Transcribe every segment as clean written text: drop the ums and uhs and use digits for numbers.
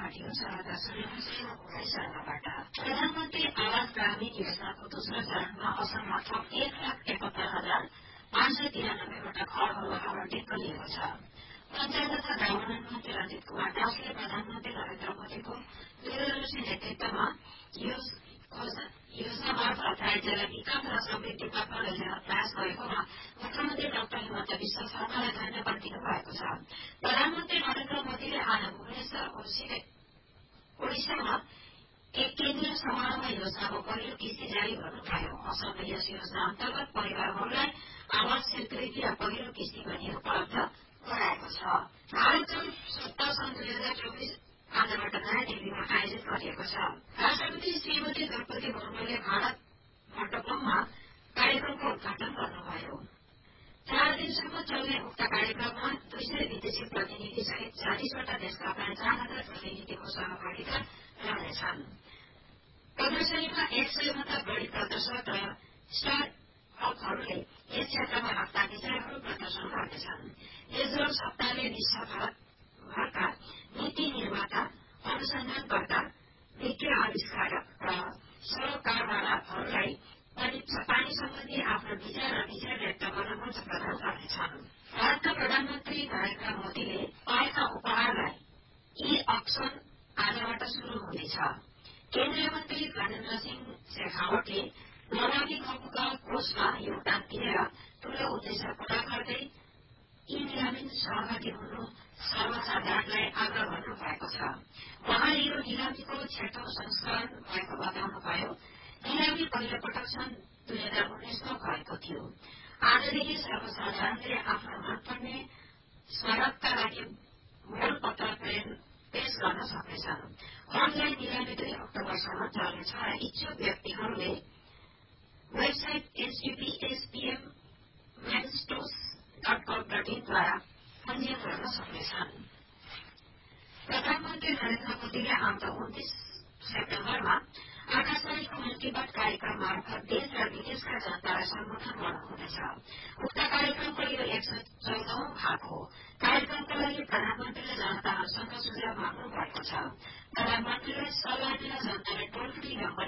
पार्टीको सहायता सुनेको सालबाट प्रधानमन्त्री आवास ग्रामीण योजनाको दोस्रो चरणमा असममा थप 1,71,593 वटा घरहरू आवन्टित गरिएको छ। पञ्चायत तथा ग्रामीण मन्त्री रञ्जित कुमार दासले प्रधानमन्त्री नरेन्द्र मोदीको दूरदर्शी नेतृत्वमा योजना मार्फत राज्यलाई विकास र समृद्धितर्फ लैजान प्रयास गरेकोमा मुख्यमन्त्री डाक्टर हिमन्त विश्व शर्मालाई धन्यवाद दिनुभएको छ। प्रधानमन्त्री नरेन्द्र मोदीले आज भुवनेश्वर ओडिसामा एक केन्द्रीय समारोहमा योजनाको पहिलो किस्ती जारी गर्नुभयो। असमले यस योजना अन्तर्गत परिवारहरूलाई आवास स्वीकृति र पहिलो किस्ती पनि उपलब्ध गराएको छ। भारत जल सत्ता सन् 2024 आजबाट नयाँ दिल्लीमा आयोजित गरिएको छ। राष्ट्रपति श्रीमती द्रौपदी मुर्मुले भारत मण्डपममा कार्यक्रमको उद्घाटन गर्नुभयो। 4 दिनसम्म चल्ने उक्त कार्यक्रममा 200 विदेशी प्रतिनिधि सहित 40वटा देशका 50,000 प्रतिनिधिको सहभागिता रहनेछन्। प्रदर्शनीमा 100 भन्दा बढ़ी प्रदर्शक र स्टार्टअपहरूले यस क्षेत्रमा आफ्ना विचारहरू प्रदर्शन गर्नेछन्। यस जल सप्ताहले विश्वभरका नीति निर्माता, अनुसन्धानकर्ता, विज्ञ आविष्कारक र सरोकारवालाहरूलाई पानी सम्बन्धी आफ्नो विचार र विचार व्यक्त गर्न मञ्च प्रदान गर्नेछन्। भारतका प्रधानमन्त्री नरेन्द्र मोदीले पाएका उपहारलाई ई-अक्सन आजबाट शुरू हुनेछ। केन्द्रीय मन्त्री गजेन्द्र सिंह शेखावतले नमामि गंगा कोषमा योगदान दिएर ठूलो उद्देश्य पूरा गर्दै ई-निलामी सहभागी हुनु सर्वसाधारणलाई आग्रह गर्नु भएको छ। उहाँले यो निलामीको 6औं संस्करण भएको बताउनुभयो। निलामी पहिलो पटक सन् 2019मा भएको थियो। आजदेखि सर्वसाधारणले आफ्नो मनपर्ने स्मारकका लागि मूलपत्र पेश गर्न सक्नेछन्। अनलाइन निलामी 2 अक्टोबरसम्म चल्नेछ र इच्छुक व्यक्तिहरूले वेबसाइट https://manstos.gov.in द्वारा पञ्जीयन गर्न सक्नेछन्। प्रधानमन्त्री नरेन्द्र मोदीले आउँदो 29 सेप्टेम्बरमा आकाशवाणीको मन की बात कार्यक्रम मार्फत देश र विदेशका जनतालाई सम्बोधन गर्नुहुनेछ। उक्त कार्यक्रमको यो 114औं भाग हो। कार्यक्रमका लागि प्रधानमन्त्रीले जनताहरूसँग सुझाव माग्नु भएको छ। प्रधानमन्त्रीलाई सल्लाह दिन जनताले टोल फ्री नम्बर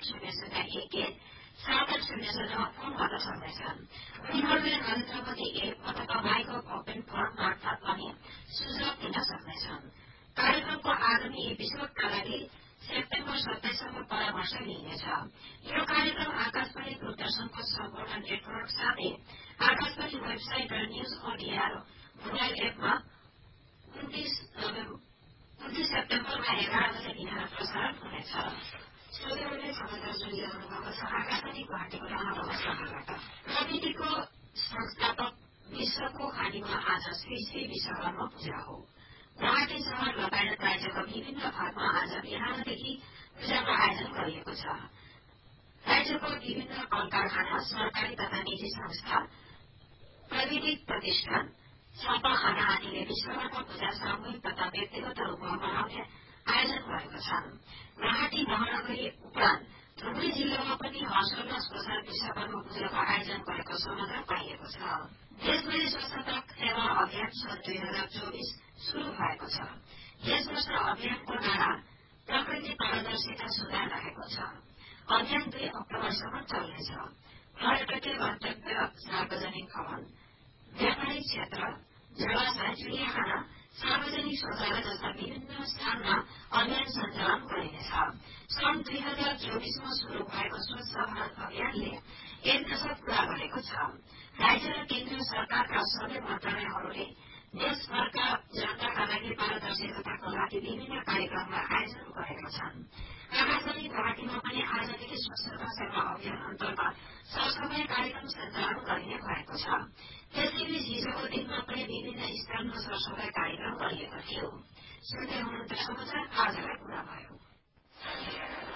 1800117800मा फोन गर्न सक्नेछन्। उनीहरूले नरेन्द्र मोदी एप अथवा माइगभ ओपन फोरम मार्फत पनि सुझाव दिन सक्नेछन्। कार्यक्रमको आगामी एपिसोडका लागि सेप्टेम्बर 27सम्म परामर्श लिइनेछ। यो कार्यक्रम आकाशवाणी दूरदर्शनको सम्पूर्ण नेटवर्क साथै आकाशवाणी वेबसाइट र न्यूज ओडिआर मोबाइल एपमा 29 सेप्टेम्बरमा 11 बजे बिहान प्रसारण हुनेछ। श्रोताहरूले समाचार सुनिरहनु भएको छ आकाशवाणी गुवाहाटीको महानगरबाट। प्रविधिको संस्थापक विश्वको खानीमा आज श्री श्री विश्वकर्मा पूजा हो। गुवाहाटी शहर लगायत राज्यका विभिन्न भागमा आज बिहानदेखि पूजाको आयोजन गरिएको छ। राज्यको विभिन्न कल कारखाना, सरकारी तथा निजी संस्था, प्राविधिक प्रतिष्ठान, छापाखाना आदिले विश्वकर्मा पूजा सामूहिक तथा व्यक्तिगत रूपमा मनाउने आयोजन गरेका छन्। गुवाहाटी महानगरी उपरान्त धुबरी जिल्लामा पनि हर्षोल्लासको साथ विश्वकर्मा पूजाको आयोजन गरेको समाचार पाइएको छ। देशभरि स्वच्छता सेवा अभियान सन् 2024 शुरू भएको छ। यस वर्ष अभियानको नारा प्रकृति पारदर्शिता सुधार रहेको छ। अभियान 2 अक्टोबरसम्म चल्नेछ। पर्यटकीय गन्तव्य, सार्वजनिक भवन, व्यापारिक क्षेत्र, जलाशय, चिडियाखाना, सार्वजनिक शौचालय जस्ता विभिन्न स्थानमा अभियान सञ्चालन गरिनेछ। सन् 2024मा शुरू भएको स्वच्छ भारत अभियानले 1 दशक पूरा गरेको छ। राज्य र केन्द्रीय सरकारका सबै मन्त्रालयहरूले देशभरका जनताका लागि पारदर्शिताको लागि विभिन्न कार्यक्रमलाई आयोजन गरेका छन्। आकाशवाणी गुवाहाटीमा पनि आजदेखि स्वच्छता सेवा अभियान अन्तर्गत सरसफाई कार्यक्रम सञ्चालन गरिने भएको छ। त्यसैबीच हिजोको दिनमा पनि विभिन्न स्थानमा सरसफाई कार्यक्रम गरिएको थियो। सुन्दै हुनुहुन्छ समाचार आजलाई पूरा भयो।